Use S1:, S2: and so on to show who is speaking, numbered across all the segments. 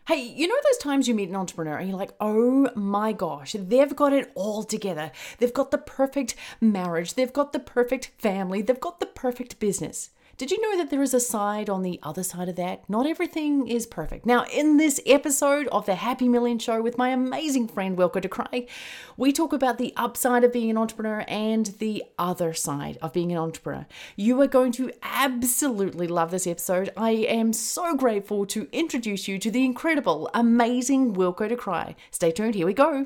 S1: Hey, you know those times you meet an entrepreneur and you're like, oh my gosh, they've got it all together. They've got the perfect marriage, they've got the perfect family, they've got the perfect business. Did you know that there is a side on the other side of that? Not everything is perfect. Now, in this episode of the Happy Million Show with my amazing friend Wilco de Craig, we talk about the upside of being an entrepreneur and the other side of being an entrepreneur. You are going to absolutely love this episode. I am so grateful to introduce you to the incredible, amazing Wilco de Craig. Stay tuned, here we go.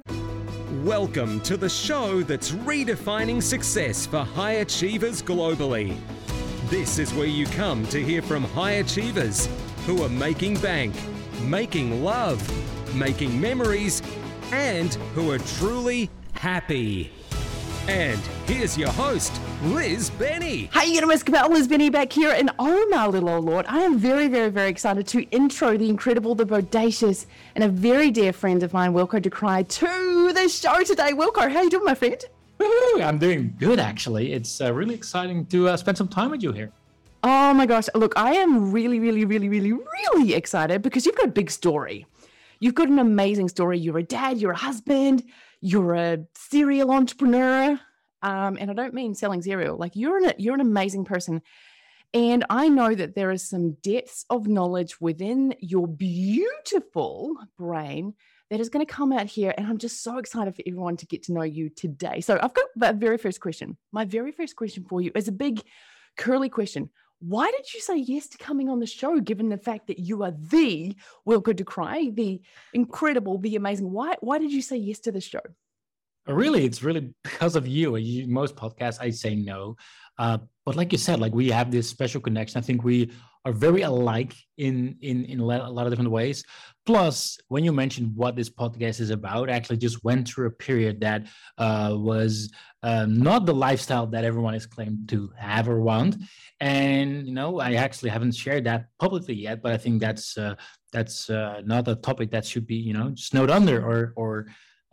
S2: Welcome to the show that's redefining success for high achievers globally. This is where you come to hear from high achievers who are making bank, making love, making memories, and who are truly happy. And here's your host, Liz Benny.
S1: Hey, you know, Miss Cabell, Liz Benny back here, and oh my little old Lord, I am very, very, very excited to intro the incredible, the bodacious, and a very dear friend of mine, Wilco de Craig, to the show today. Wilco, how you doing, my friend?
S3: Woo-hoo, I'm doing good, actually. It's really exciting to spend some time with you here.
S1: Oh my gosh, look, I am really, really, really, really, really excited because you've got a big story. You've got an amazing story. You're a dad, you're a husband, you're a serial entrepreneur, and I don't mean selling cereal. Like you're an amazing person. And I know that there is some depths of knowledge within your beautiful brain that is going to come out here. And I'm just so excited for everyone to get to know you today. So I've got my very first question. My very first question for you is a big curly question. Why did you say yes to coming on the show, given the fact that you are the Wilco de Craig, the incredible, the amazing? Why did you say yes to the show?
S3: Really, it's really because of you. Most podcasts, I say no. But like you said, like we have this special connection. I think we are very alike in a lot of different ways. Plus, when you mentioned what this podcast is about, I actually just went through a period that was not the lifestyle that everyone is claimed to have or want. And, you know, I actually haven't shared that publicly yet, but I think that's not a topic that should be, snowed under or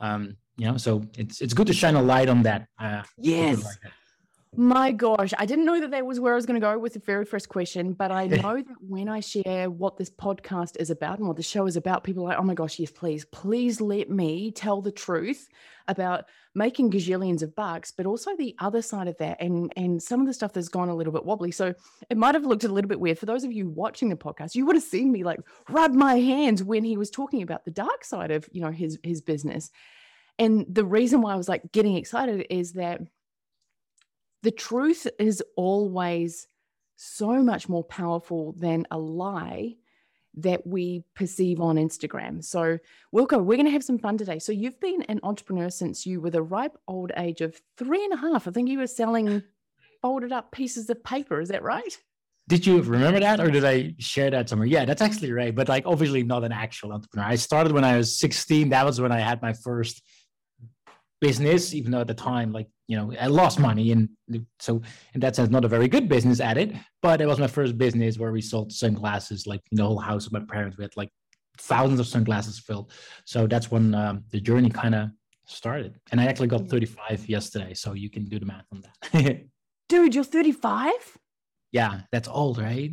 S3: so it's good to shine a light on that.
S1: Yes. My gosh, I didn't know that was where I was going to go with the very first question, but I know that when I share what this podcast is about and what the show is about, people are like, oh my gosh, yes, please let me tell the truth about making gazillions of bucks, but also the other side of that and some of the stuff that's gone a little bit wobbly. So it might have looked a little bit weird. For those of you watching the podcast, you would have seen me like rub my hands when he was talking about the dark side of, his business. And the reason why I was like getting excited is that the truth is always so much more powerful than a lie that we perceive on Instagram. So, Wilco, we're going to have some fun today. So you've been an entrepreneur since you were the ripe old age of 3.5. I think you were selling folded up pieces of paper. Is that right?
S3: Did you remember that, or did I share that somewhere? Yeah, that's actually right. But like, obviously not an actual entrepreneur. I started when I was 16. That was when I had my first business, even though at the time, I lost money. And so in that sense, not a very good business at it, but it was my first business where we sold sunglasses, like in the whole house of my parents. We had like thousands of sunglasses filled. So that's when the journey kind of started. And I actually got 35 yesterday. So you can do the math on that.
S1: Dude, you're 35?
S3: Yeah, that's old, right?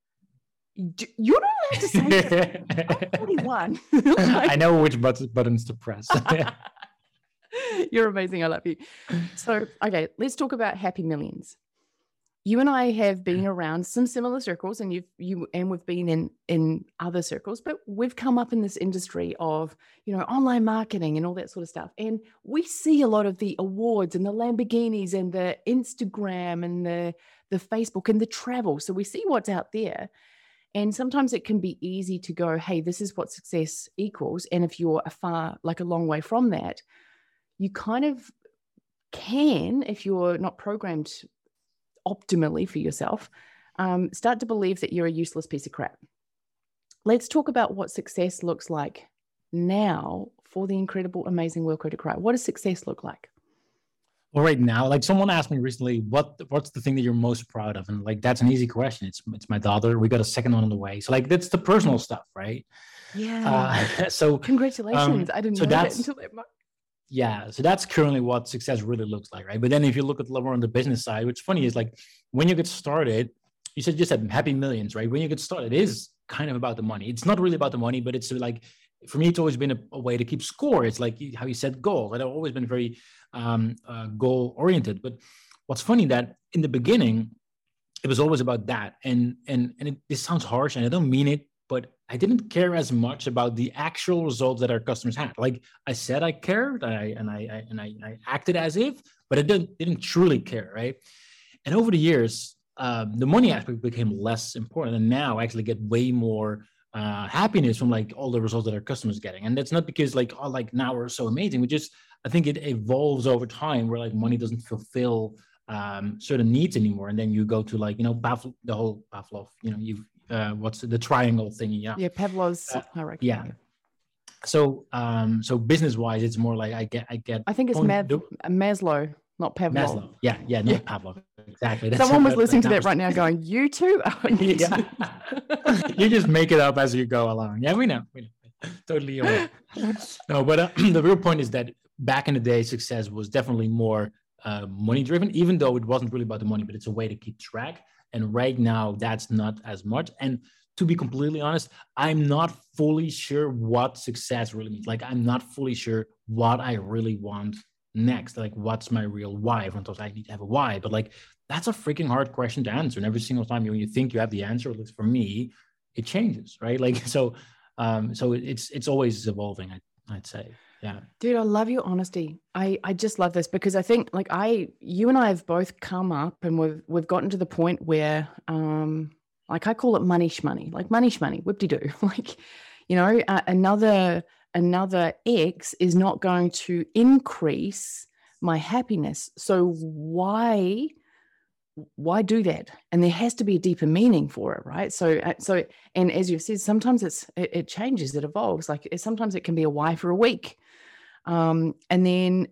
S1: You're not allowed to say that. I'm 41.
S3: I know which buttons to press.
S1: You're amazing. I love you. So, okay, let's talk about Happy Millions. You and I have been around some similar circles, and we've been in other circles, but we've come up in this industry of, online marketing and all that sort of stuff. And we see a lot of the awards and the Lamborghinis and the Instagram and the Facebook and the travel. So we see what's out there. And sometimes it can be easy to go, hey, this is what success equals. And if you're a long way from that, you kind of can, if you're not programmed optimally for yourself, start to believe that you're a useless piece of crap. Let's talk about what success looks like now for the incredible, amazing Wilco de Craig. What does success look like?
S3: Well, right now, like someone asked me recently, what's the thing that you're most proud of? And like, that's an easy question. It's my daughter. We got a second one on the way. So like, that's the personal stuff, right?
S1: Yeah.
S3: So
S1: congratulations. I didn't know that until that month.
S3: Yeah, so that's currently what success really looks like, right? But then if you look at more on the business side, what's funny is like when you get started, you said Happy Millions, right? When you get started, it is kind of about the money. It's not really about the money, but it's like, for me, it's always been a way to keep score. It's like how you set goals. I've always been very goal oriented. But what's funny that in the beginning, it was always about that. And this sounds harsh, and I don't mean it, but I didn't care as much about the actual results that our customers had. Like I said, I cared, and I acted as if, but I didn't truly care, right? And over the years, the money aspect became less important, and now I actually get way more happiness from like all the results that our customers getting. And that's not because like, oh, like now we're so amazing. I think it evolves over time where like money doesn't fulfill certain needs anymore, and then you go to like, you know, the whole Pavlov, you know, you've what's the triangle thing? Yeah,
S1: Pavlov's hierarchy.
S3: Yeah. So business wise, it's more like I get.
S1: I think it's Maslow, not Pavlov.
S3: Maslow. Yeah, not Pavlov. Exactly.
S1: That's someone was listening to that right now, going, "You too."
S3: Yeah. You just make it up as you go along. Yeah, we know. Totally aware. No, but the real point is that back in the day, success was definitely more money driven, even though it wasn't really about the money, but it's a way to keep track. And right now, that's not as much. And to be completely honest, I'm not fully sure what success really means. Like, I'm not fully sure what I really want next. Like, what's my real why? Everyone thought I need to have a why, but like, that's a freaking hard question to answer. And every single time when you think you have the answer, at least for me, it changes, right? Like, so it's always evolving, I'd say. Yeah.
S1: Dude, I love your honesty. I just love this because I think like you and I have both come up and we've gotten to the point where like I call it money shmoney, like money shmoney, whip-de-doo. Like, you know, another X is not going to increase my happiness. So why do that? And there has to be a deeper meaning for it, right? So, and as you've said, sometimes it changes, it evolves. Like sometimes it can be a why for a week, and then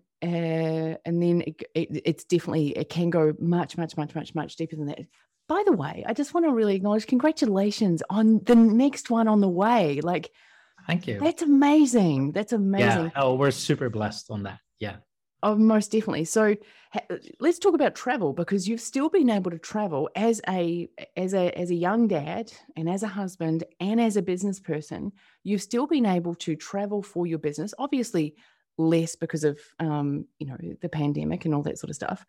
S1: it's definitely, it can go much deeper than that. By the way, I just want to really acknowledge, congratulations on the next one on the way. Like,
S3: thank you.
S1: That's amazing. That's amazing.
S3: Yeah. Oh, we're super blessed on that. Yeah.
S1: Oh, most definitely. So let's talk about travel, because you've still been able to travel as a young dad and as a husband and as a business person. You've still been able to travel for your business, obviously less because of, you know, the pandemic and all that sort of stuff.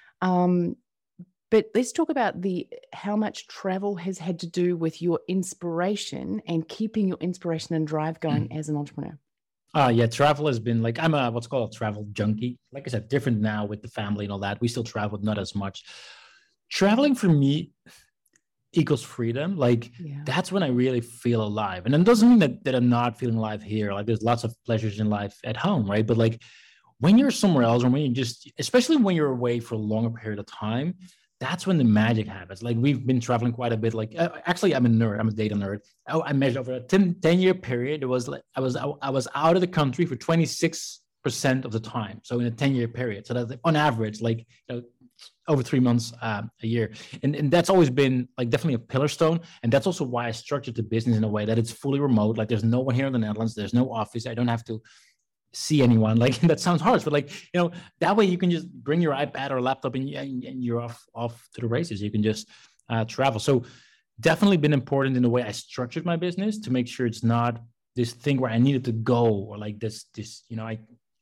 S1: But let's talk about how much travel has had to do with your inspiration and keeping your inspiration and drive going as an entrepreneur.
S3: Yeah, travel has been like, I'm what's called a travel junkie. Like I said, different now with the family and all that. We still travel, not as much. Traveling for me equals freedom. Like that's when I really feel alive. And it doesn't mean that I'm not feeling alive here. Like there's lots of pleasures in life at home, right? But like when you're somewhere else, or when you just, especially when you're away for a longer period of time, that's when the magic happens. Like we've been traveling quite a bit. Like actually, I'm a nerd. I'm a data nerd. I measured over a 10-year period. It was like I was out of the country for 26% of the time. So in a 10-year period. So that's on average, like, you know, over 3 months a year. And that's always been like definitely a pillar stone. And that's also why I structured the business in a way that it's fully remote. Like there's no one here in the Netherlands. There's no office. I don't have to see anyone. Like that sounds harsh, but like, you know, that way you can just bring your iPad or laptop and you're off to the races. You can just travel. So definitely been important in the way I structured my business to make sure it's not this thing where I needed to go, or like this, you know,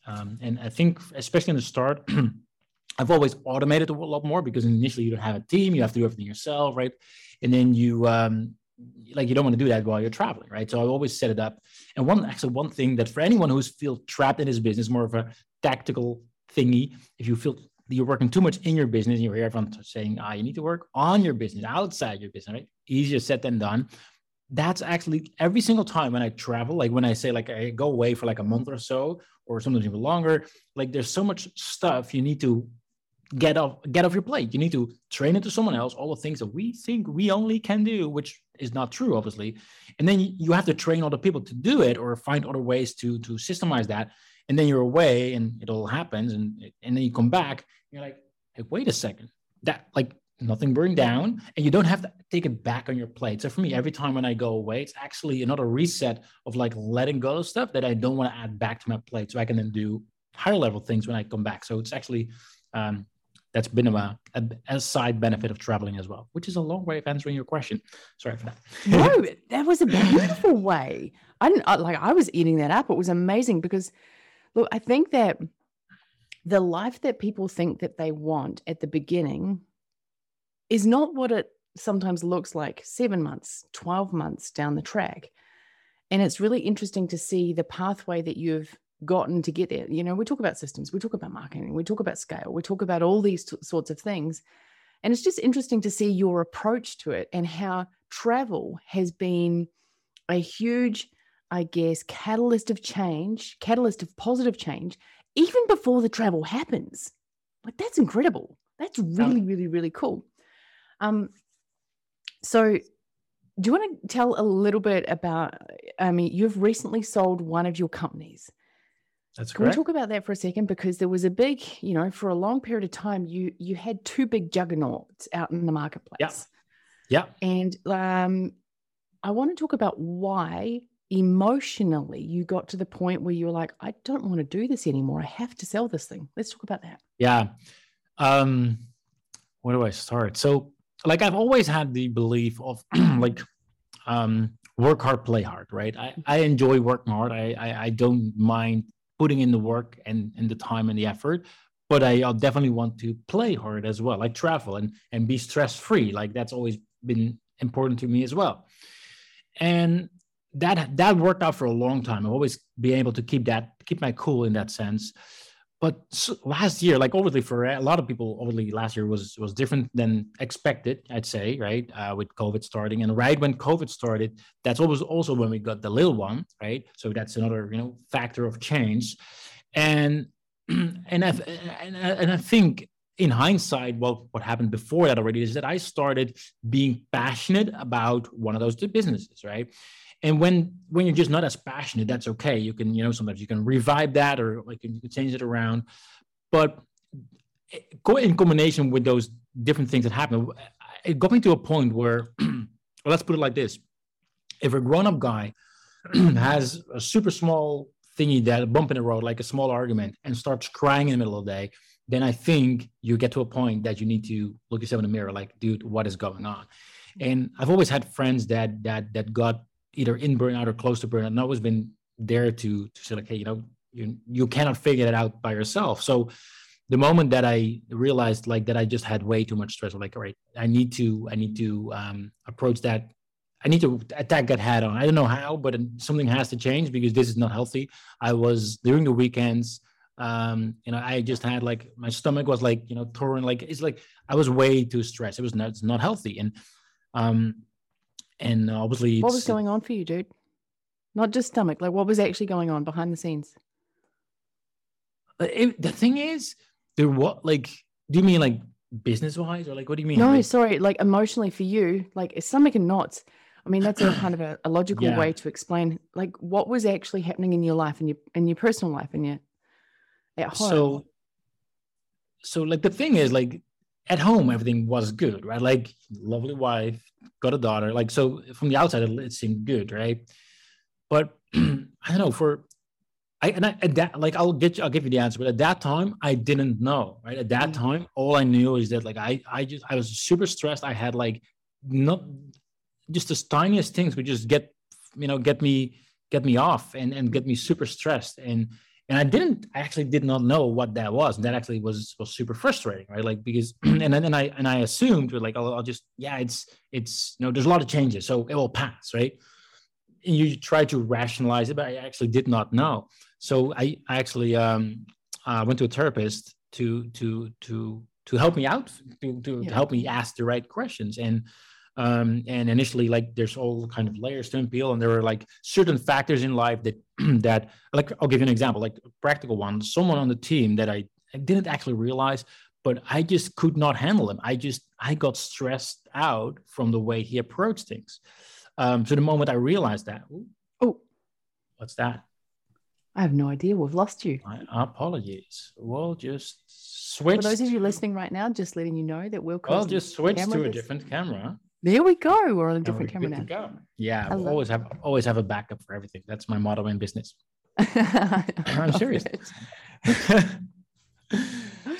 S3: and I think especially in the start, I've always automated a lot more, because initially you don't have a team, you have to do everything yourself, right? And then you like you don't want to do that while you're traveling, right? So I always set it up. And one thing that for anyone who's feel trapped in his business, more of a tactical thingy, if you feel you're working too much in your business, and you hear everyone saying, you need to work on your business, outside your business, right? Easier said than done. That's actually every single time when I travel, like when I say like I go away for like a month or so, or sometimes even longer, like there's so much stuff you need to get off your plate. You need to train it to someone else, all the things that we think we only can do, which is not true, obviously. And then you have to train other people to do it, or find other ways to systemize that. And then you're away and it all happens. And then you come back, you're like, hey, wait a second, that like nothing burned down, and you don't have to take it back on your plate. So for me, every time when I go away, it's actually another reset of like letting go of stuff that I don't want to add back to my plate, so I can then do higher level things when I come back. So it's actually, that's been a side benefit of traveling as well, which is a long way of answering your question. Sorry for that.
S1: No, that was a beautiful way. I was eating that up. It was amazing because, look, I think that the life that people think that they want at the beginning is not what it sometimes looks like 7 months, 12 months down the track. And it's really interesting to see the pathway that you've gotten to get there. You know, we talk about systems, we talk about marketing, we talk about scale, we talk about all these sorts of things. And it's just interesting to see your approach to it and how travel has been a huge, I guess, catalyst of positive change, even before the travel happens. Like, that's incredible. That's really, really, really cool. So do you want to tell a little bit about, you've recently sold one of your companies.
S3: That's
S1: correct. Can we talk about that for a second? Because there was a big, for a long period of time, you had two big juggernauts out in the marketplace.
S3: Yeah.
S1: And I want to talk about why emotionally you got to the point where you were like, I don't want to do this anymore. I have to sell this thing. Let's talk about that.
S3: Yeah. Where do I start? So, like, I've always had the belief of work hard, play hard, right? I enjoy working hard. I don't mind putting in the work and the time and the effort, but I'll definitely want to play hard as well, like travel and be stress-free. Like, that's always been important to me as well. And that worked out for a long time. I've always been able to keep my cool in that sense. But last year, like, obviously for a lot of people, last year was different than expected, I'd say, right? With COVID starting. And right when COVID started, that's always also when we got the little one, right? So that's another, factor of change. And I think in hindsight, well, what happened before that already is that I started being passionate about one of those two businesses, right? And when you're just not as passionate, that's okay. You can, sometimes you can revive that, or like you can change it around. But in combination with those different things that happen, it got me to a point where, well, let's put it like this. If a grown-up guy has a super small thingy, that a bump in the road, like a small argument, and starts crying in the middle of the day, then I think you get to a point that you need to look yourself in the mirror, like, dude, what is going on? And I've always had friends that got either in burnout or close to burnout, and I've always been there to say, like, hey, you cannot figure it out by yourself. So the moment that I realized, like, that I just had way too much stress, I'm like, all right, I need to approach that. I need to attack that head on. I don't know how, but something has to change because this is not healthy. I was during the weekends, I just had, like, my stomach was like, torn, like, it's like I was way too stressed. It's not healthy. And obviously,
S1: what was going on for you, dude? Not just stomach. Like, what was actually going on behind the scenes?
S3: The thing is, do you mean like business wise, or like, what do you mean?
S1: No, sorry, like emotionally for you, like stomach and knots. I mean, that's a kind of a logical way to explain, like, what was actually happening in your life, in your personal life, and your at home.
S3: So like, the thing is, like, at home everything was good, right? Like, lovely wife, got a daughter, like, so from the outside it seemed good, right? But I don't know, I'll give you the answer, but at that time I didn't know, right? At that time, all I knew is that, like, I was super stressed. I had, like, not just the tiniest things would just get me off and get me super stressed, and I actually did not know what that was. And that actually was super frustrating, right? Like, because, and I assumed, like, I'll just, it's there's a lot of changes, so it will pass, right? And you try to rationalize it, but I actually did not know. So I actually went to a therapist to help me out, to help me ask the right questions. And initially, like, there's all kind of layers to unpeel, and there were, like, certain factors in life that like, I'll give you an example, like a practical one. Someone on the team that I didn't actually realize, but I just could not handle him. I got stressed out from the way he approached things. So the moment I realized that, what's that?
S1: I have no idea. We've lost you.
S3: My apologies. We'll just switch.
S1: For those of you listening right now, just letting you know that
S3: we'll just switch to a different camera.
S1: There we go. We're on a different camera now.
S3: Go. Yeah, always have a backup for everything. That's my motto in business. I'm serious.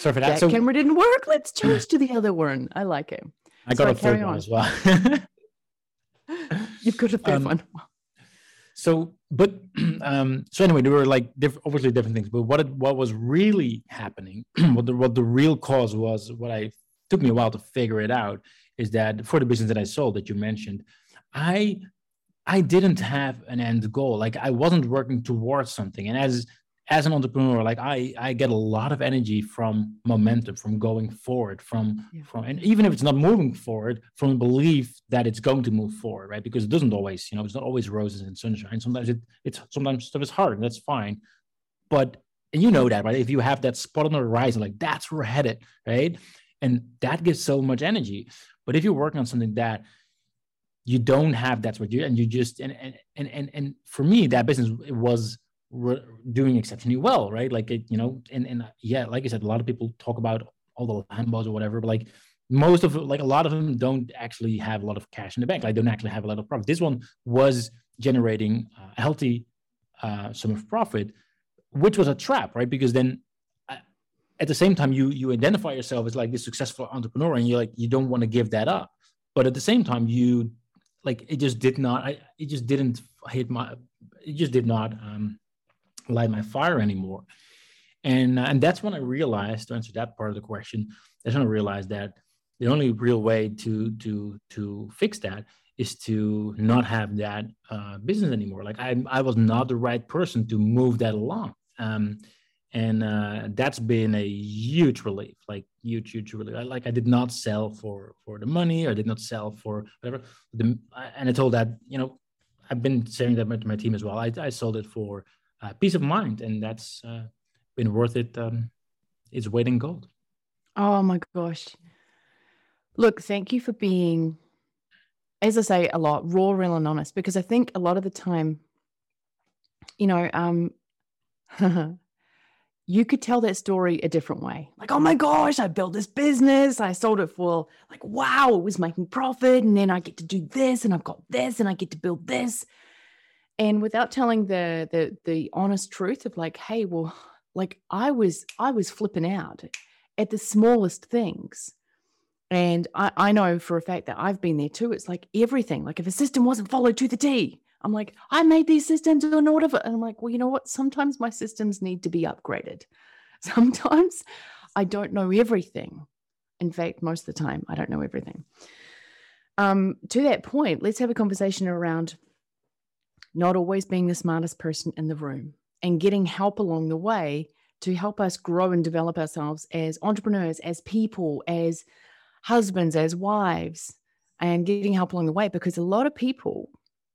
S3: sorry for that.
S1: That camera didn't work. Let's change to the other one. I like it.
S3: I got a third one as well.
S1: You've got a third one.
S3: So anyway, there were like obviously different things. But what was really happening, what the real cause was, took me a while to figure it out, is that for the business that I sold that you mentioned, I didn't have an end goal. Like I wasn't working towards something. And as an entrepreneur, like I get a lot of energy from momentum, from going forward, from and even if it's not moving forward, from the belief that it's going to move forward, right? Because it doesn't always, it's not always roses and sunshine. Sometimes sometimes stuff is hard, and that's fine. But and you know that, right? If you have that spot on the horizon, like that's where we're headed, right? And that gives so much energy. But if you're working on something that you don't have, that's what you just and for me, that business was doing exceptionally well, right? Like it, yeah, like I said, a lot of people talk about all the Lambos or whatever, but like most of like a lot of them don't actually have a lot of cash in the bank. Like don't actually have a lot of profit. This one was generating a healthy sum of profit, which was a trap, right? Because then at the same time you identify yourself as like this successful entrepreneur, and you don't want to give that up, but at the same time it just did not light my fire anymore. And that's when I realized, to answer that part of the question, that's when I realized that the only real way to fix that is to not have that business anymore. Like I was not the right person to move that along. And that's been a huge relief, like huge relief. I did not sell for the money, or did not sell for whatever. And I told that, I've been saying that to my team as well. I sold it for peace of mind, and that's been worth it. It's weight in gold.
S1: Oh my gosh. Look, thank you for being, as I say a lot, raw, real, and honest, because I think a lot of the time, you could tell that story a different way. Like, oh my gosh, I built this business. I sold it for like, wow, it was making profit. And then I get to do this, and I've got this, and I get to build this. And without telling the honest truth of like, hey, well, like I was flipping out at the smallest things. And I know for a fact that I've been there too. It's like everything, like if a system wasn't followed to the T, I'm like, I made these systems in order for, and I'm like, well, you know what? Sometimes my systems need to be upgraded. Sometimes I don't know everything. In fact, most of the time, I don't know everything. To that point, let's have a conversation around not always being the smartest person in the room and getting help along the way to help us grow and develop ourselves as entrepreneurs, as people, as husbands, as wives, and getting help along the way. Because a lot of people,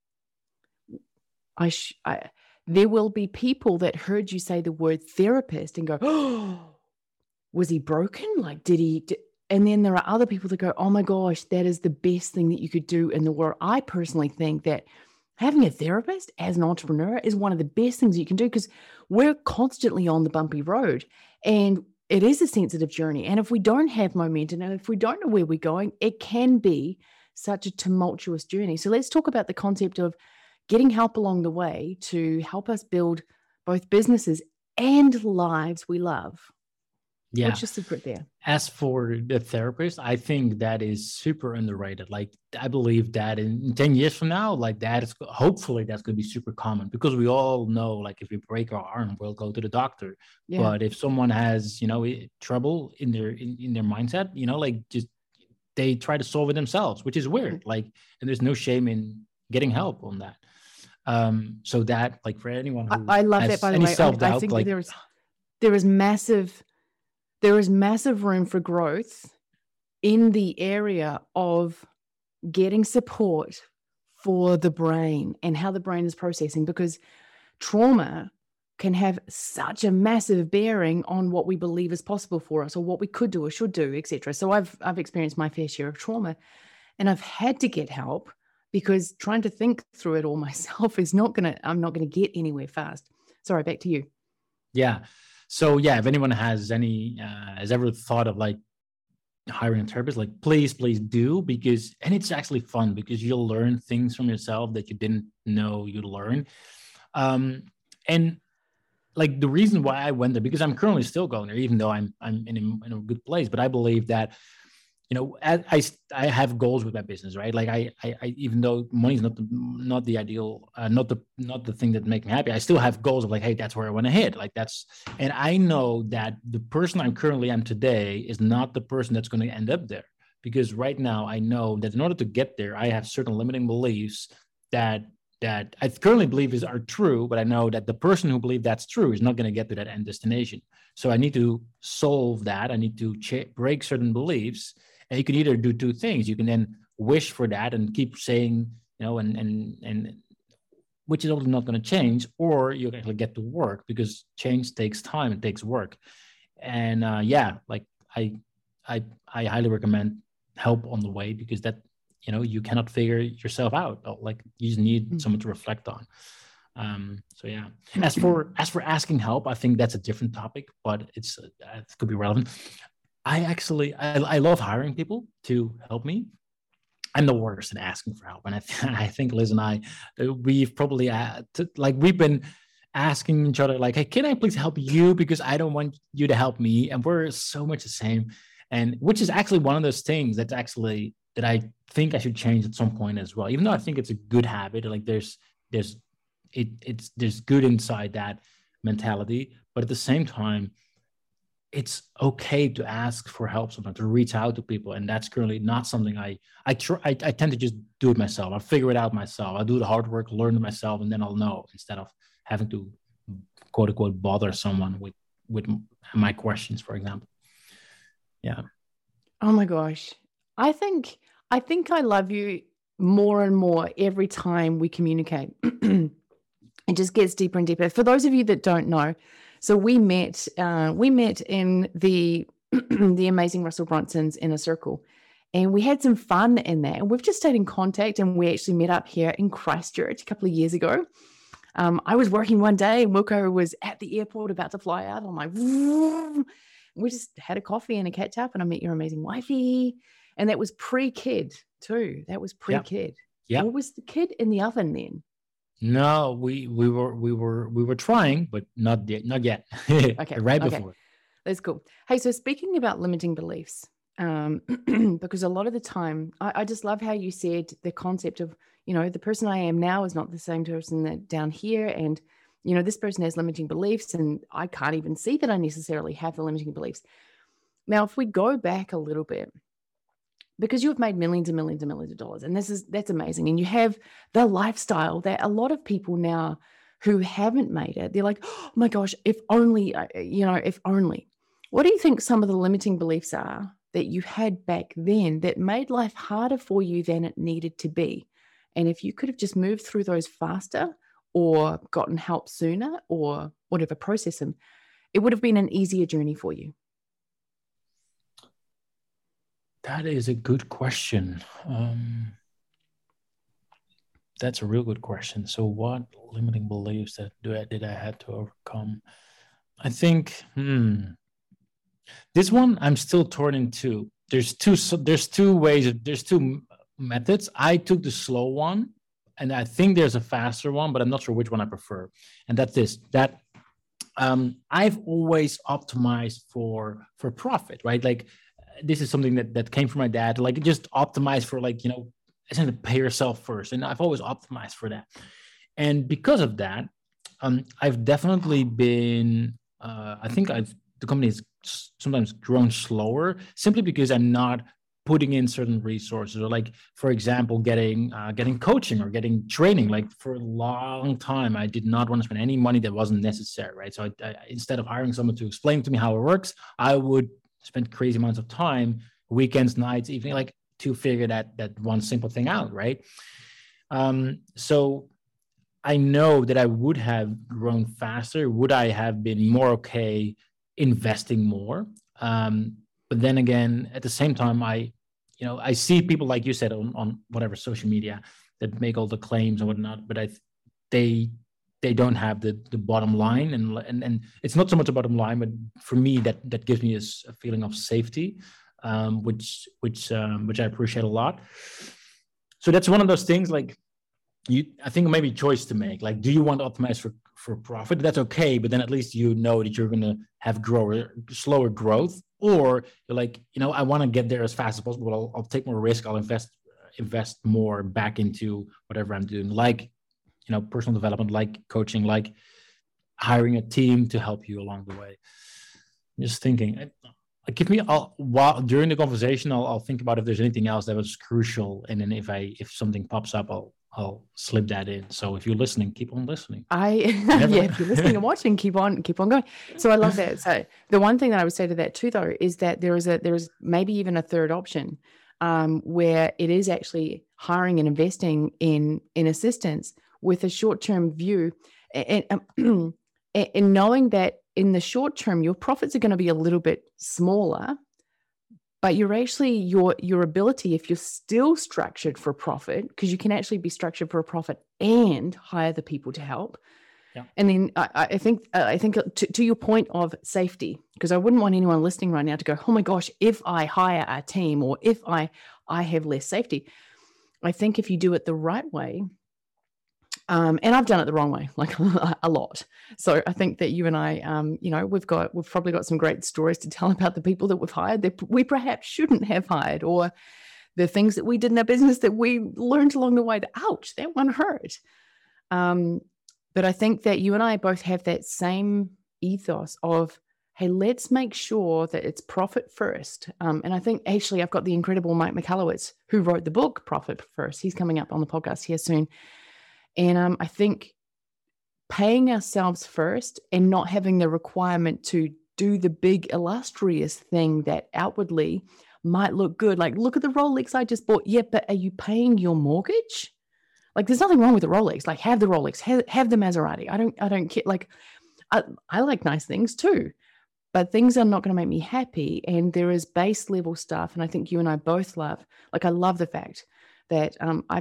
S1: there will be people that heard you say the word therapist and go, oh, was he broken? Like, did he? And then there are other people that go, oh my gosh, that is the best thing that you could do in the world. I personally think that having a therapist as an entrepreneur is one of the best things you can do, because we're constantly on the bumpy road, and it is a sensitive journey. And if we don't have momentum, and if we don't know where we're going, it can be such a tumultuous journey. So let's talk about the concept of getting help along the way to help us build both businesses and lives we love.
S3: Yeah.
S1: What's your secret there?
S3: As for the therapist, I think that is super underrated. Like, I believe that in 10 years from now, like that is, hopefully that's going to be super common, because we all know, like if we break our arm, we'll go to the doctor. Yeah. But if someone has, trouble in their mindset, like just, they try to solve it themselves, which is weird. Like, and there's no shame in getting help on that. So that, like, for anyone who
S1: I love that, by the way. I think like, there is massive room for growth in the area of getting support for the brain and how the brain is processing, because trauma can have such a massive bearing on what we believe is possible for us, or what we could do or should do, etc. So I've experienced my fair share of trauma, and I've had to get help, because trying to think through it all myself I'm not going to get anywhere fast. Sorry, back to you.
S3: Yeah. So yeah, if anyone has ever thought of like hiring a therapist, like please do, and it's actually fun, because you'll learn things from yourself that you didn't know you'd learn. And like the reason why I went there, because I'm currently still going there, even though I'm in a good place. But I believe that, I have goals with my business, right? Like I even though money is not the ideal, not the thing that make me happy, I still have goals of like, hey, that's where I want to hit. Like and I know that the person I currently am today is not the person that's going to end up there, because right now I know that in order to get there, I have certain limiting beliefs that I currently believe are true, but I know that the person who believes that's true is not going to get to that end destination. So I need to solve that. I need to break certain beliefs. And you can either do two things. You can then wish for that and keep saying, and which is also not going to change, or you actually get to work, because change takes time. It takes work. And like I highly recommend help on the way, because that, you cannot figure yourself out. Like you just need someone to reflect on. So yeah. As for asking help, I think that's a different topic, but it could be relevant. I love hiring people to help me. I'm the worst at asking for help, and I think Liz and I, we've probably we've been asking each other like, hey, can I please help you, because I don't want you to help me, and we're so much the same. And which is actually one of those things that I think I should change at some point as well. Even though I think it's a good habit, like there's good inside that mentality, but at the same time, it's okay to ask for help sometimes, to reach out to people. And that's currently not something I tend to just do it myself. I'll figure it out myself. I'll do the hard work, learn it myself, and then I'll know, instead of having to quote unquote bother someone with my questions, for example. Yeah.
S1: Oh my gosh. I think I love you more and more every time we communicate. It just gets deeper and deeper. For those of you that don't know, so we met in the the amazing Russell Brunson's Inner Circle, and we had some fun in that. And we've just stayed in contact, and we actually met up here in Christchurch a couple of years ago. I was working one day, and Wilco was at the airport about to fly out. I'm like, we just had a coffee and a catch up, and I met your amazing wifey. And that was pre-kid too. That was pre-kid.
S3: Yeah.
S1: What was the kid in the oven then?
S3: No, we were trying, but not yet.
S1: Okay.
S3: Right before.
S1: Okay. That's cool. Hey, so speaking about limiting beliefs, because a lot of the time, I just love how you said the concept of, the person I am now is not the same person that down here. And, this person has limiting beliefs, and I can't even see that I necessarily have the limiting beliefs. Now, if we go back a little bit, because you have made millions and millions and millions of dollars, and that's amazing. And you have the lifestyle that a lot of people now who haven't made it, they're like, oh my gosh, if only, if only. What do you think some of the limiting beliefs are that you had back then that made life harder for you than it needed to be? And if you could have just moved through those faster, or gotten help sooner, or whatever, process them, it would have been an easier journey for you.
S3: That is a good question. That's a real good question. So what limiting beliefs did I had to overcome? I think, this one I'm still torn in two. There's two methods. I took the slow one, and I think there's a faster one, but I'm not sure which one I prefer. And that's this, that I've always optimized for profit, right? Like, this is something that came from my dad, like just optimize for essentially pay yourself first. And I've always optimized for that. And because of that, I've definitely been, I think the company has sometimes grown slower, simply because I'm not putting in certain resources, or like, for example, getting coaching or getting training. Like, for a long time, I did not want to spend any money that wasn't necessary, right? So I instead of hiring someone to explain to me how it works, I would spend crazy amounts of time, weekends, nights, evening, like, to figure that one simple thing out, right? So I know that I would have grown faster. Would I have been more okay investing more? But then again, at the same time, I see people, like you said, on whatever social media, that make all the claims and whatnot, but they don't have the bottom line, and it's not so much a bottom line, but for me, that gives me a feeling of safety, which I appreciate a lot. So that's one of those things, like, I think maybe choice to make. Like, do you want to optimize for profit, that's okay. But then at least you know that you're going to have slower growth, or you're like, I want to get there as fast as possible. I'll take more risk. I'll invest more back into whatever I'm doing, like, personal development, like coaching, like hiring a team to help you along the way. Just thinking, while during the conversation, I'll think about if there's anything else that was crucial, and then if something pops up, I'll slip that in. So if you're listening, keep on listening.
S1: If you're listening and watching, keep on going. So I love that. So the one thing that I would say to that too, though, is that there is maybe even a third option, where it is actually hiring and investing in assistance with a short-term view, and knowing that in the short term, your profits are going to be a little bit smaller, but you're actually your ability, if you're still structured for profit, because you can actually be structured for a profit and hire the people to help. Yeah. And then I think to your point of safety, because I wouldn't want anyone listening right now to go, oh my gosh, if I hire a team or if I have less safety. I think if you do it the right way, and I've done it the wrong way, like a lot. So I think that you and I, we've probably got some great stories to tell about the people that we've hired that we perhaps shouldn't have hired, or the things that we did in our business that we learned along the way that, ouch, that one hurt. But I think that you and I both have that same ethos of, hey, let's make sure that it's profit first. And I think actually I've got the incredible Mike Michalowicz, who wrote the book Profit First. He's coming up on the podcast here soon. And I think paying ourselves first and not having the requirement to do the big illustrious thing that outwardly might look good. Like, look at the Rolex I just bought. Yeah, but are you paying your mortgage? Like, there's nothing wrong with the Rolex. Like, have the Rolex, have the Maserati. I don't care. Like, I like nice things too, but things are not going to make me happy. And there is base level stuff. And I think you and I both love, like, I love the fact that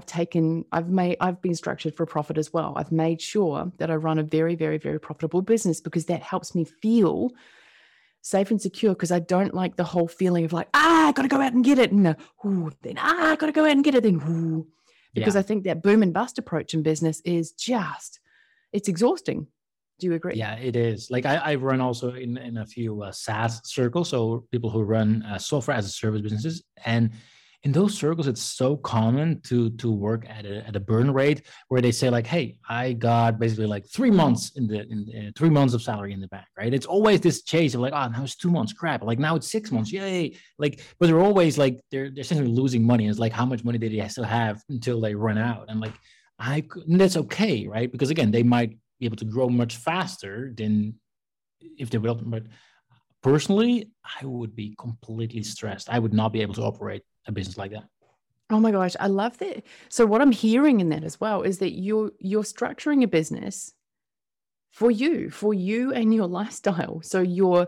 S1: I've been structured for profit as well. I've made sure that I run a very, very, very profitable business, because that helps me feel safe and secure, because I don't like the whole feeling of like, I got to go out and get it. And then I got to go out and get it. Then, because I think that boom and bust approach in business is it's exhausting. Do you agree?
S3: Yeah, it is. Like I run also in a few SaaS circles. So people who run software as a service businesses, and in those circles, it's so common to work at a burn rate where they say like, "Hey, I got basically like 3 months in 3 months of salary in the bank." Right? It's always this chase of like, "Oh, now it's 2 months, crap!" Like now it's 6 months, yay! Like, but they're always like they're essentially losing money. It's like, how much money did they still have until they run out? And like, and that's okay, right? Because again, they might be able to grow much faster than if they would. But personally, I would be completely stressed. I would not be able to operate a business like that.
S1: Oh my gosh, I love that. So what I'm hearing in that as well is that you're structuring a business for you and your lifestyle. So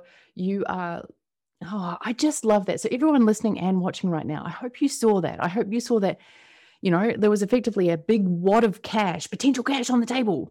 S1: I just love that. So everyone listening and watching right now, I hope you saw that. I hope you saw that, there was effectively a big wad of cash, potential cash on the table.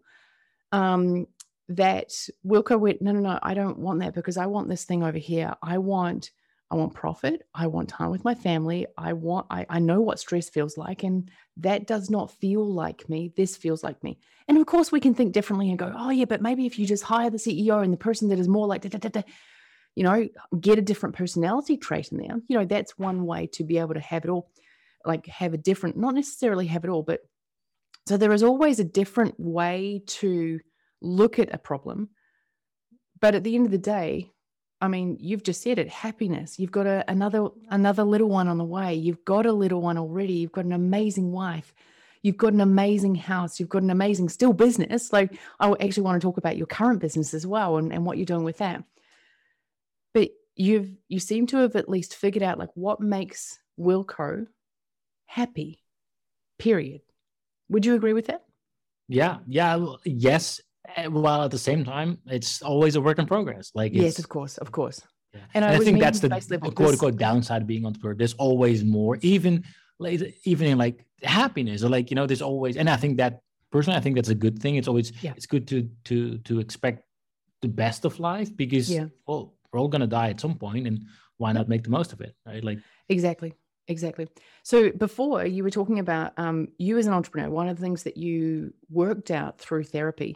S1: That Wilco went, no, I don't want that, because I want this thing over here. I want profit. I want time with my family. I know what stress feels like, and that does not feel like me. This feels like me. And of course we can think differently and go, oh yeah, but maybe if you just hire the CEO and the person that is more like, get a different personality trait in there. That's one way to be able to have it all, like have a different, not necessarily have it all, but so there is always a different way to look at a problem. But at the end of the day, I mean, you've just said it, happiness. You've got another little one on the way. You've got a little one already. You've got an amazing wife. You've got an amazing house. You've got an amazing still business. Like, I actually want to talk about your current business as well and what you're doing with that. But you seem to have at least figured out like what makes Wilco happy, period. Would you agree with that?
S3: Yeah. Yes. While at the same time, it's always a work in progress. Like,
S1: yes, of course.
S3: Yeah. And I think that's the quote unquote downside of being entrepreneur. There's always more, even in like happiness, or like, there's always, and I think that personally, I think that's a good thing. It's always, it's good to expect the best of life, because well, we're all going to die at some point, and why not make the most of it? Right. Like,
S1: Exactly. So before you were talking about you as an entrepreneur, one of the things that you worked out through therapy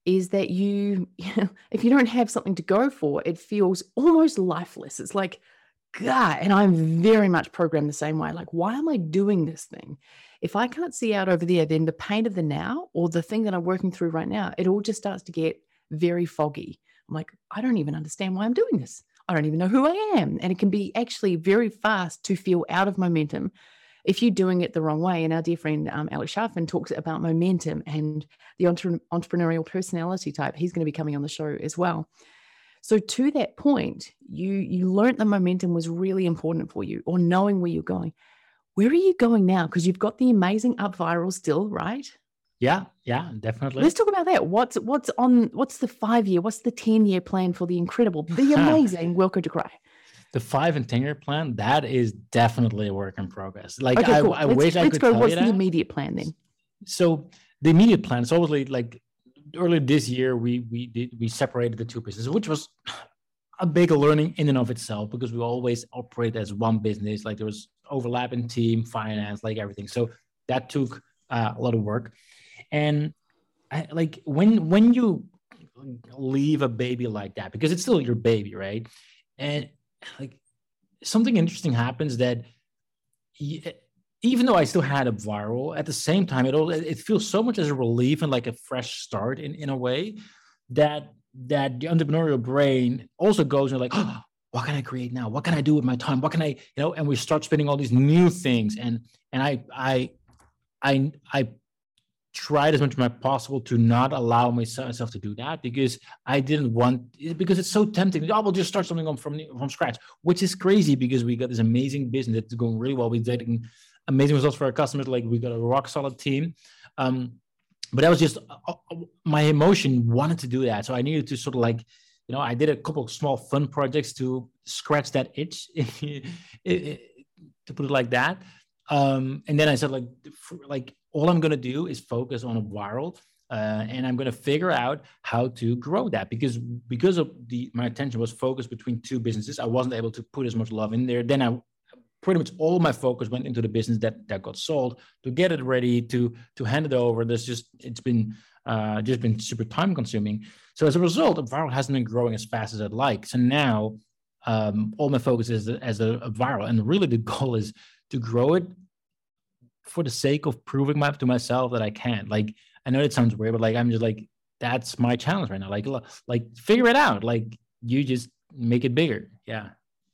S1: is that you, if you don't have something to go for, it feels almost lifeless. It's like, God, and I'm very much programmed the same way. Like, why am I doing this thing? If I can't see out over there, then the pain of the now or the thing that I'm working through right now, it all just starts to get very foggy. I'm like, I don't even understand why I'm doing this. I don't even know who I am. And it can be actually very fast to feel out of momentum if you're doing it the wrong way. And our dear friend Alex Sharfin talks about momentum and the entrepreneurial personality type. He's going to be coming on the show as well. So to that point, you learned the momentum was really important for you, or knowing where you're going. Where are you going now? Because you've got the amazing Up Viral still, right?
S3: Yeah, definitely.
S1: Let's talk about that. What's the 5-year, what's the 10-year plan for the incredible, the amazing Wilco de Grey?
S3: The 5 and 10-year plan, that is definitely a work in progress. Like,
S1: okay, cool.
S3: I wish I could tell you that.
S1: What's the immediate plan then?
S3: So the immediate plan is obviously, like, earlier this year, we separated the two businesses, which was a big learning in and of itself, because we always operate as one business. Like, there was overlap in team, finance, like everything. So that took a lot of work. And like when you leave a baby like that, because it's still your baby, right? And like something interesting happens that even though I still had Up Viral, at the same time, it feels so much as a relief and like a fresh start in a way that the entrepreneurial brain also goes and like, oh, what can I create now? What can I do with my time? What can I, and we start spinning all these new things. And I tried as much as possible to not allow myself to do that, because I didn't want, because it's so tempting. Oh, we'll just start something from scratch, which is crazy, because we got this amazing business that's going really well. We're getting amazing results for our customers. Like, we got a rock solid team. But that was just my emotion wanted to do that. So I needed to sort of like, I did a couple of small fun projects to scratch that itch, to put it like that. And then I said, like all I'm going to do is focus on Up Viral, and I'm going to figure out how to grow that, because of my attention was focused between two businesses. I wasn't able to put as much love in there. Then pretty much all my focus went into the business that got sold, to get it ready, to hand it over. It's been super time consuming. So as a result, Up Viral hasn't been growing as fast as I'd like. So now all my focus is as a Up Viral, and really the goal is to grow it for the sake of proving to myself that I can. Like, I know it sounds weird, but like, I'm just like, that's my challenge right now. Like figure it out. Like, you just make it bigger. Yeah.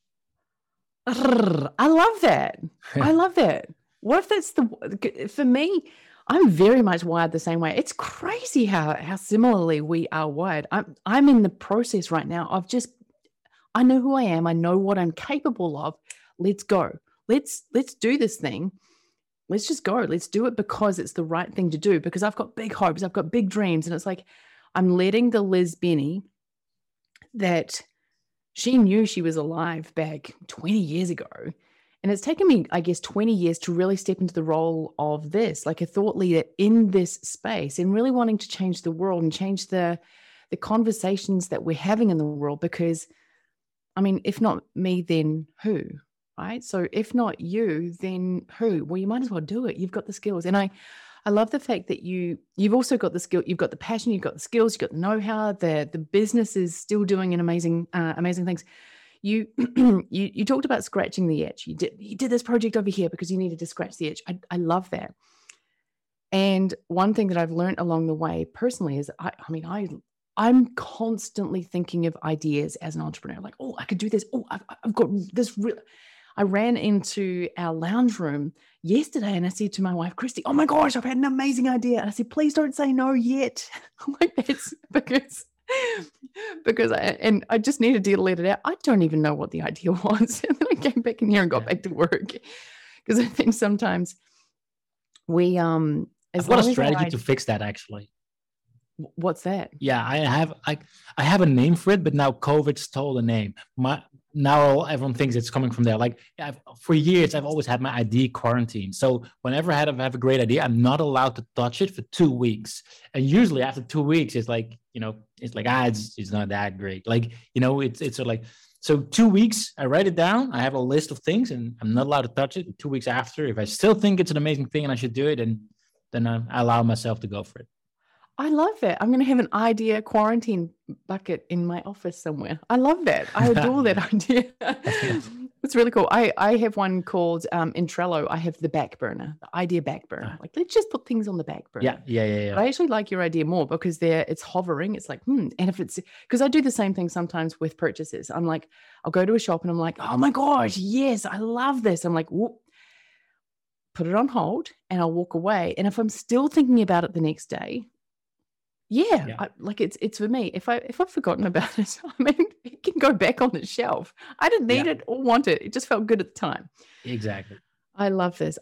S1: I love that. I love that. What if that's for me, I'm very much wired the same way. It's crazy how similarly we are wired. I'm in the process right now of I know who I am. I know what I'm capable of. Let's go. Let's do this thing. Let's just go. Let's do it because it's the right thing to do, because I've got big hopes. I've got big dreams. And it's like, I'm letting the Liz Benny that she knew she was alive back 20 years ago. And it's taken me, I guess, 20 years to really step into the role of this, like a thought leader in this space, and really wanting to change the world and change the conversations that we're having in the world. Because, I mean, if not me, then who? Right? So if not you, then who? Well, you might as well do it. You've got the skills. And I love the fact that you've also got the skill, you've got the passion, you've got the skills, you've got the know-how, the business is still doing an amazing things. You you talked about scratching the itch. You did this project over here because you needed to scratch the itch. I love that. And one thing that I've learned along the way personally is I'm constantly thinking of ideas as an entrepreneur. Like, oh, I could do this. Oh, I've got this I ran into our lounge room yesterday and I said to my wife, Christy, oh my gosh, I've had an amazing idea. And I said, please don't say no yet. I'm like, that's because I just needed to let it out. I don't even know what the idea was. And then I came back in here and got back to work, because I think sometimes we,
S3: I've got a strategy to fix that actually.
S1: What's that?
S3: Yeah, I have a name for it, but now COVID stole the name. Now everyone thinks it's coming from there. Like, for years, I've always had my idea quarantine. So whenever I have a great idea, I'm not allowed to touch it for 2 weeks. And usually after 2 weeks, it's like, it's not that great. Like, it's sort of like, so 2 weeks, I write it down. I have a list of things and I'm not allowed to touch it. 2 weeks after, if I still think it's an amazing thing and I should do it, and then I allow myself to go for it.
S1: I love it. I'm going to have an idea quarantine bucket in my office somewhere. I love that. I adore that idea. It's really cool. I have one called in Trello. I have the back burner, the idea back burner. Like, let's just put things on the back burner.
S3: Yeah.
S1: But I actually like your idea more because it's hovering. It's like, and if it's, because I do the same thing sometimes with purchases. I'm like, I'll go to a shop and I'm like, oh my gosh, yes, I love this. I'm like, whoop, put it on hold and I'll walk away. And if I'm still thinking about it the next day, it's for me. If I've forgotten about it, I mean, it can go back on the shelf. I didn't need it or want it. It just felt good at the time.
S3: Exactly.
S1: I love this.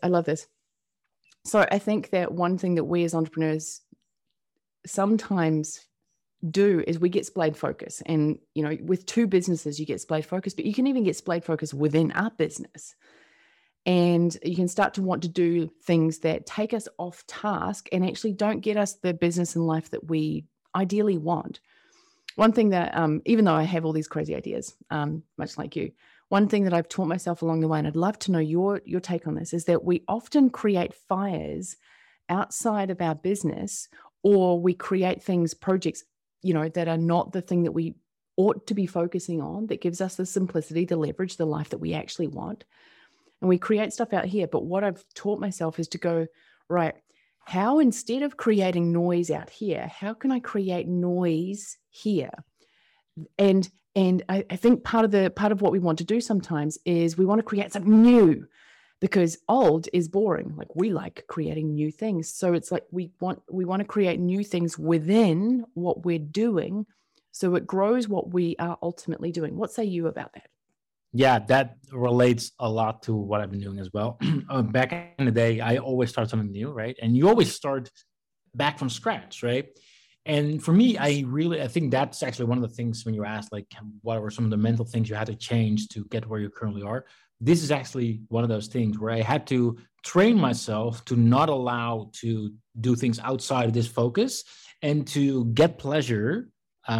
S1: So I think that one thing that we as entrepreneurs sometimes do is we get splayed focus. And, you know, with two businesses, you get splayed focus, but you can even get splayed focus within our business. And you can start to want to do things that take us off task and actually don't get us the business and life that we ideally want. One thing that, even though I have all these crazy ideas, much like you, one thing that I've taught myself along the way, and I'd love to know your take on this, is that we often create fires outside of our business, or we create things, projects, you know, that are not the thing that we ought to be focusing on, that gives us the simplicity, the leverage, the life that we actually want. And we create stuff out here. But what I've taught myself is to go, right, how instead of creating noise out here, how can I create noise here? And I think part of what we want to do sometimes is we want to create something new, because old is boring. Like, we like creating new things. So it's like we want to create new things within what we're doing, so it grows what we are ultimately doing. What say you about that?
S3: Yeah, that relates a lot to what I've been doing as well. Back in the day, I always start something new, right? And you always start back from scratch, right? And for me, I think that's actually one of the things when you ask, like, what were some of the mental things you had to change to get where you currently are? This is actually one of those things where I had to train myself to not allow to do things outside of this focus, and to get pleasure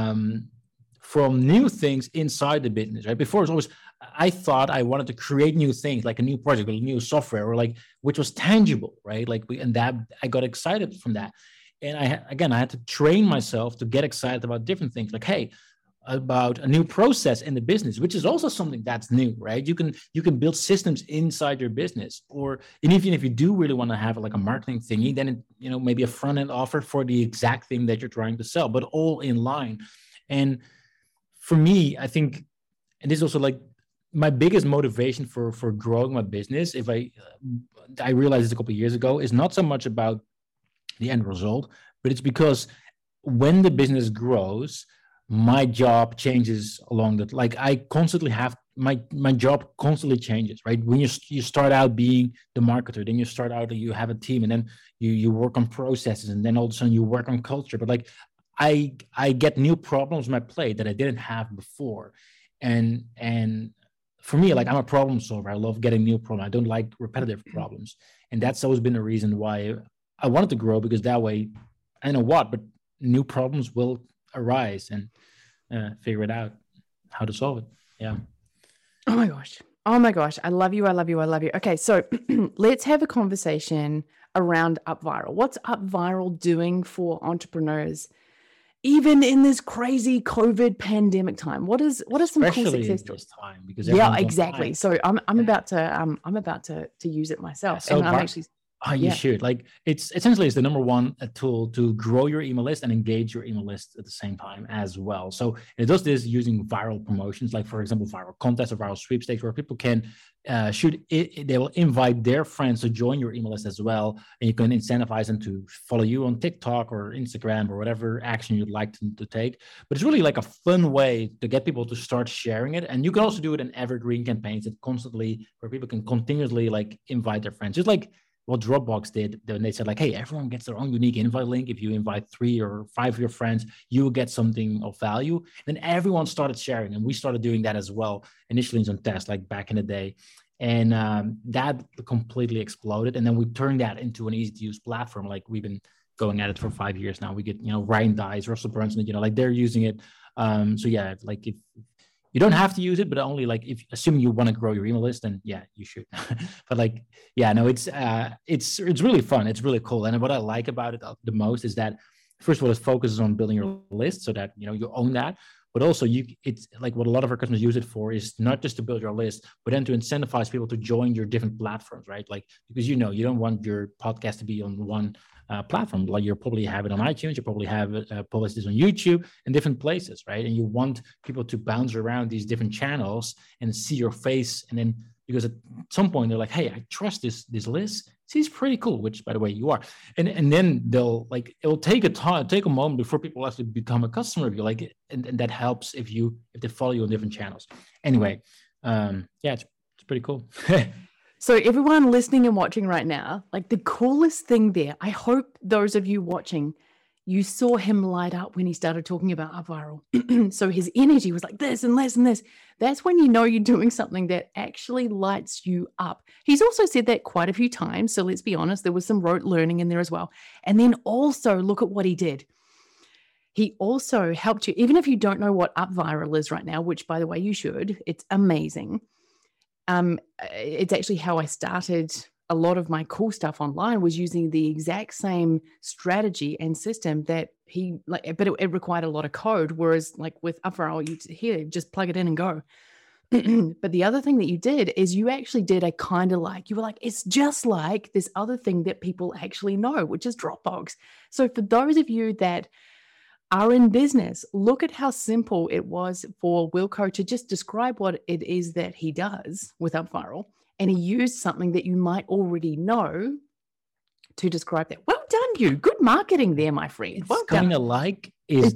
S3: from new things inside the business, right? Before, it's always, I thought I wanted to create new things, like a new project, or a new software, or like, which was tangible, right? Like, and that I got excited from that. And I had to train myself to get excited about different things, like, hey, about a new process in the business, which is also something that's new, right? You can build systems inside your business, and even if you do really want to have like a marketing thingy, then maybe a front end offer for the exact thing that you're trying to sell, but all in line. And for me, I think, and this is also like my biggest motivation for growing my business, if I realized this a couple of years ago, is not so much about the end result, but it's because when the business grows, my job changes along that. Like, I constantly have my job constantly changes, right? When you start out being the marketer, then you start out, you have a team, and then you work on processes, and then all of a sudden you work on culture. But like, I get new problems on my plate that I didn't have before. And for me, like, I'm a problem solver. I love getting new problems. I don't like repetitive problems. And that's always been the reason why I wanted to grow, because that way, I know what, but new problems will arise, and figure it out how to solve it. Yeah.
S1: Oh my gosh. I love you. Okay. So let's have a conversation around UpViral. What's UpViral doing for entrepreneurs, even in this crazy COVID pandemic time? What are some
S3: Especially
S1: cool success stories?
S3: Time, because
S1: exactly. So I'm about to use it myself.
S3: So
S1: and I'm actually.
S3: You should. Like, it's essentially the number one tool to grow your email list and engage your email list at the same time as well. So it does this using viral promotions, like, for example, viral contests or viral sweepstakes, where people can they will invite their friends to join your email list as well, and you can incentivize them to follow you on TikTok or Instagram or whatever action you'd like them to take. But it's really like a fun way to get people to start sharing it. And you can also do it in evergreen campaigns that constantly, where people can continuously like invite their friends, just like what Dropbox did. Then they said, like, hey, everyone gets their own unique invite link. If you invite 3 or 5 of your friends, you will get something of value. Then everyone started sharing, and we started doing that as well, initially in some tests, like back in the day. And that completely exploded. And then we turned that into an easy to use platform. Like, we've been going at it for 5 years now. We get, Ryan Dice, Russell Brunson, like, they're using it. So yeah, like, if you don't have to use it, but only like, if assuming you want to grow your email list, then yeah, you should. But like, yeah, no, it's really fun. It's really cool. And what I like about it the most is that first of all, it focuses on building your list so that you own that. But also, it's like what a lot of our customers use it for is not just to build your list, but then to incentivize people to join your different platforms, right? Like, because you don't want your podcast to be on one platform. Like, you'll probably have it on iTunes, you probably have it published on YouTube and different places, right? And you want people to bounce around these different channels and see your face, and then because at some point they're like, hey, I trust this list. She's pretty cool, which, by the way, you are. And then they'll it'll take a moment before people actually become a customer of you. Like, and that helps if they follow you on different channels. Anyway, it's pretty cool.
S1: So everyone listening and watching right now, like, the coolest thing there, I hope those of you watching, you saw him light up when he started talking about UpViral. So his energy was like this and this and this. That's when you know you're doing something that actually lights you up. He's also said that quite a few times. So let's be honest, there was some rote learning in there as well. And then also look at what he did. He also helped you, even if you don't know what UpViral is right now, which, by the way, you should. It's amazing. It's actually how I started a lot of my cool stuff online, was using the exact same strategy and system that but it required a lot of code. Whereas like with UpViral, you just plug it in and go. But the other thing that you did is you actually did a kind of like, you were like, it's just like this other thing that people actually know, which is Dropbox. So for those of you that are in business, look at how simple it was for Wilco to just describe what it is that he does with UpViral. And he used something that you might already know to describe that. Well done, you. Good marketing there, my friend.
S3: It's kind of like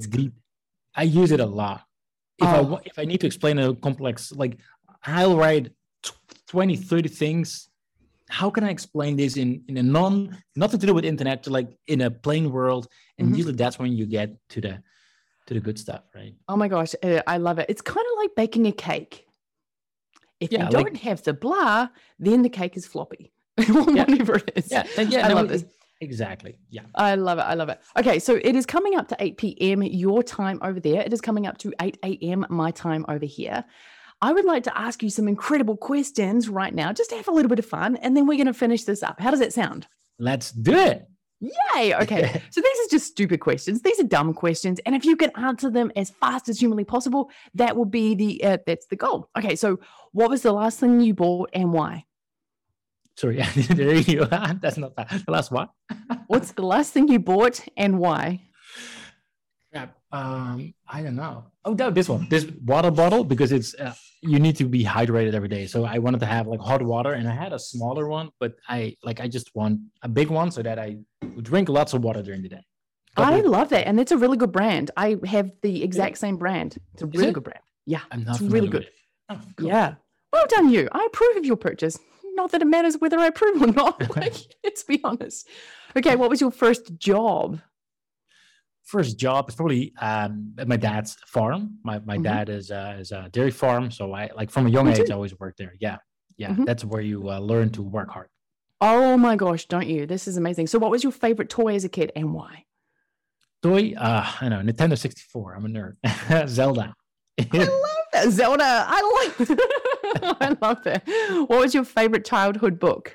S3: I use it a lot. If I need to explain a complex, like, I'll write 20, 30 things. How can I explain this in a nothing to do with internet, to like in a plain world? And usually that's when you get to the good stuff, right?
S1: Oh my gosh, I love it. It's kind of like baking a cake. If you don't have the blah, then the cake is floppy. Whatever it is. I love this.
S3: Exactly. Yeah.
S1: I love it. I love it. Okay. So it is coming up to 8 p.m. your time over there. It is coming up to 8 a.m. my time over here. I would like to ask you some incredible questions right now, just to have a little bit of fun. And then we're going to finish this up. How does that sound?
S3: Let's do it.
S1: Yay. Okay. So these are just stupid questions. These are dumb questions. And if you can answer them as fast as humanly possible, that will be that's the goal. Okay. So what was the last thing you bought and why?
S3: Sorry, I didn't hear you. That's not that. The last what?
S1: What's the last thing you bought and why?
S3: Crap. I don't know. Oh, no, this water bottle, because it's you need to be hydrated every day. So I wanted to have like hot water, and I had a smaller one, but I just want a big one so that I would drink lots of water during the day.
S1: I love that, and it's a really good brand. I have the exact same brand. It's a really good brand. Yeah,
S3: it's
S1: really good.
S3: Oh, cool.
S1: Yeah, well done, you. I approve of your purchase. Not that it matters whether I approve or not. Like, let's be honest. Okay, what was your first job?
S3: First job is probably at my dad's farm. My dad is a dairy farm, so I like from a young age I always worked there. Yeah, that's where you learn to work hard. Oh
S1: my gosh, don't you? This is amazing. So, what was your favorite toy as a kid and why?
S3: Toy, I know, Nintendo 64. I'm a nerd. Zelda.
S1: I love that, Zelda. I love that. What was your favorite childhood book?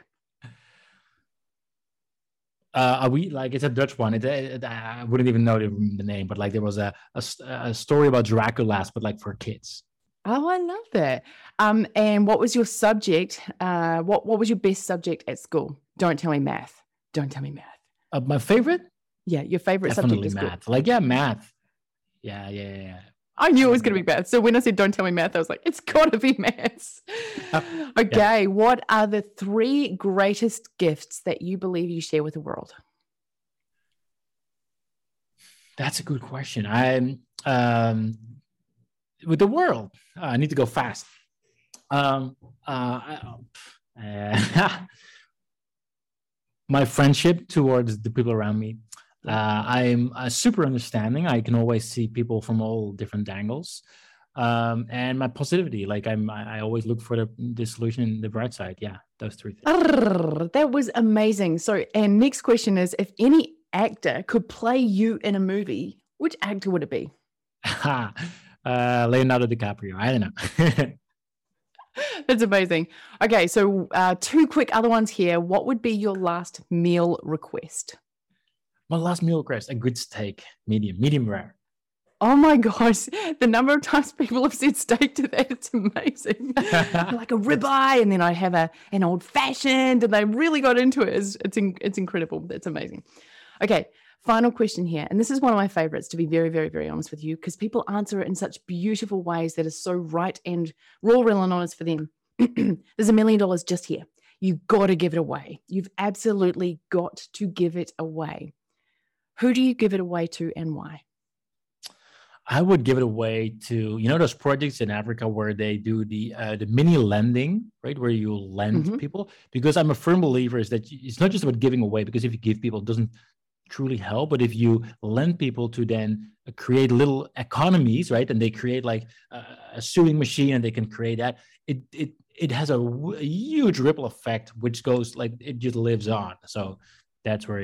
S3: It's a Dutch one. I wouldn't even know the name, but like there was a story about Dracula, but like for kids.
S1: Oh, I love that. And what was your subject? What was your best subject at school? Don't tell me math. Don't tell me math.
S3: My favorite?
S1: Yeah, your favorite subject at school.
S3: Math. Math. Yeah.
S1: I knew it was going to be math. So when I said don't tell me math, I was like, it's got to be maths. Okay. What are the 3 greatest gifts that you believe you share with the world?
S3: That's a good question. With the world, I need to go fast. My friendship towards the people around me. I'm super understanding. I can always see people from all different angles. And my positivity, like I always look for the solution in the bright side. Yeah, those 3 things.
S1: That was amazing. So, and next question is, if any actor could play you in a movie, which actor would it be?
S3: Leonardo DiCaprio. I don't know.
S1: That's amazing. Okay, so 2 quick other ones here. What would be your last meal request?
S3: My last meal request, a good steak, medium rare.
S1: Oh my gosh, the number of times people have said steak to that, it's amazing. Like a ribeye, and then I have an old fashioned, and they really got into it. It's incredible. That's amazing. Okay, final question here. And this is one of my favorites, to be very, very, very honest with you, because people answer it in such beautiful ways that are so right and raw, real, and honest for them. There's $1 million just here. You've got to give it away. You've absolutely got to give it away. Who do you give it away to and why?
S3: I would give it away to, those projects in Africa where they do the mini lending, right? Where you lend people. Because I'm a firm believer is that it's not just about giving away, because if you give people, it doesn't truly help. But if you lend people to then create little economies, right? And they create like a sewing machine, and they can create that. It has a huge ripple effect, which goes like, it just lives on. So that's where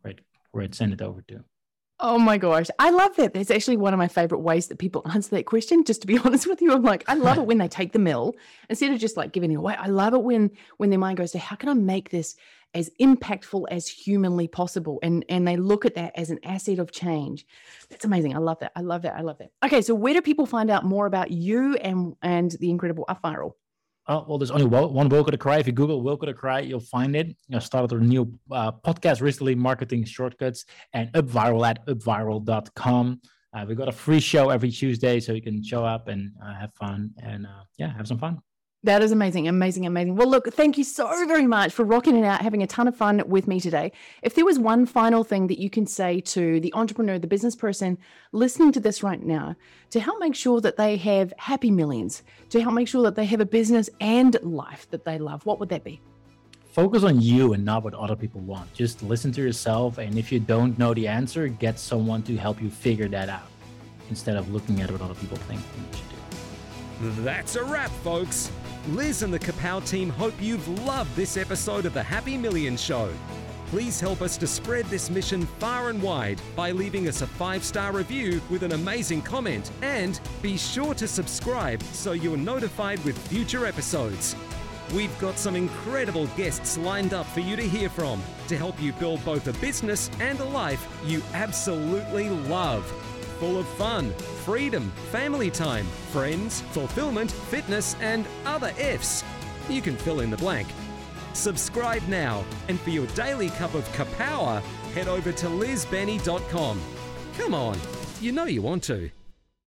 S3: I'd send it over to.
S1: Oh my gosh. I love that. That's actually one of my favorite ways that people answer that question. Just to be honest with you, I'm like, I love it when they take the mill instead of just like giving it away. I love it when their mind goes to, how can I make this as impactful as humanly possible? And they look at that as an asset of change. That's amazing. I love that. I love that. I love that. Okay. So where do people find out more about you and the incredible UpViral?
S3: Well, there's only one Wilco de Cry. If you Google Wilco de Cry, you'll find it. I started a new podcast recently, Marketing Shortcuts, and UpViral at upviral.com. We've got a free show every Tuesday, so you can show up and have fun and have some fun.
S1: That is amazing, amazing, amazing. Well, look, thank you so very much for rocking it out, having a ton of fun with me today. If there was one final thing that you can say to the entrepreneur, the business person listening to this right now, to help make sure that they have happy millions, to help make sure that they have a business and life that they love, what would that be?
S3: Focus on you and not what other people want. Just listen to yourself. And if you don't know the answer, get someone to help you figure that out instead of looking at what other people think you should do.
S2: That's a wrap, folks. Liz and the Kapow team hope you've loved this episode of the Happy Million Show. Please help us to spread this mission far and wide by leaving us a 5-star review with an amazing comment, and be sure to subscribe so you're notified with future episodes. We've got some incredible guests lined up for you to hear from to help you build both a business and a life you absolutely love. Full of fun, freedom, family time, friends, fulfillment, fitness, and other Fs. You can fill in the blank. Subscribe now, and for your daily cup of kapower, head over to lizbenny.com. Come on, you know you want to.